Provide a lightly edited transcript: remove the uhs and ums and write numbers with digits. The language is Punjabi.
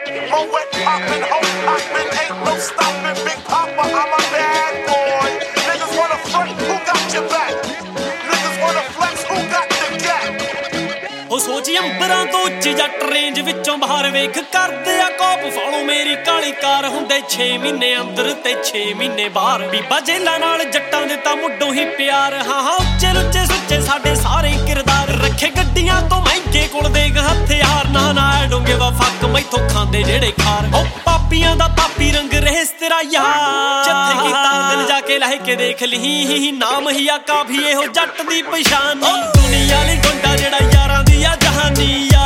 Moet poppin', ho poppin', ain't no stoppin'. Big Papa, I'm a bad boy. Niggas wanna front, who got your back? Niggas wanna flex, who got the gap? ਉਹ ਸੋਚ ਅੰਬਰਾਂ ਤੋਂ ਉੱਚੀ ਜੱਟ ਰੇਂਜ ਵਿੱਚੋਂ ਬਾਹਰ ਵੇਖ ਕਰਦੇ ਆ ਕੋਪ ਫਾਲੋ ਮੇਰੀ ਕਾਲੀ ਕਾਰ ਹੁੰਦੇ 6 ਮਹੀਨੇ ਅੰਦਰ ਤੇ 6 ਮਹੀਨੇ ਬਾਹਰ ਬੀਬਾ ਜੇਲਾਂ ਨਾਲ ਜੱਟਾਂ ਦੇ ਤਾਂ ਮੁੱਢੋਂ ਹੀ ਪਿਆਰ ਹਾਂ ਹਾਂ ਉੱਚੇ ਲੁੱਚੇ ਸੁੱਚੇ ਸਾਡੇ ਸਾਰੇ ਕਿਰਦਾਰ ਰੱਖੇ ਗੱਡੀਆਂ ਤੋਂ ਮਹਿੰਗੇ ਕੋਲ ਦੇ ਹਥਿਆਰ ਨਾ ਡੋਂਗੇ ਵਾ ਫੱਕ ਮੈਥੋਂ ਖਾਂਦੇ ਜਿਹੜੇ ਖਾਰ ਉਹ ਪਾਪੀਆਂ ਦਾ ਪਾਪੀ ਰੰਗ ਰਹਿਸ ਤੇਰਾ ਯਾਰ ਜਿੱਥੇ ਕੀਤਾ ਦਿਲ ਜਾ ਕੇ ਲਹਿ ਕੇ ਦੇਖ ਲਈ ਨਾਮ ਹੀ ਆ ਕਾਫੀ ਇਹੋ ਜੱਟ ਦੀ ਪਛਾਣੀ ਦੁਨੀਆ ਲਈ ਗੁੰਡਾ ਜਿਹੜਾ ਯਾਰਾਂ ਦੀ ਆ ਜਹਾਨੀ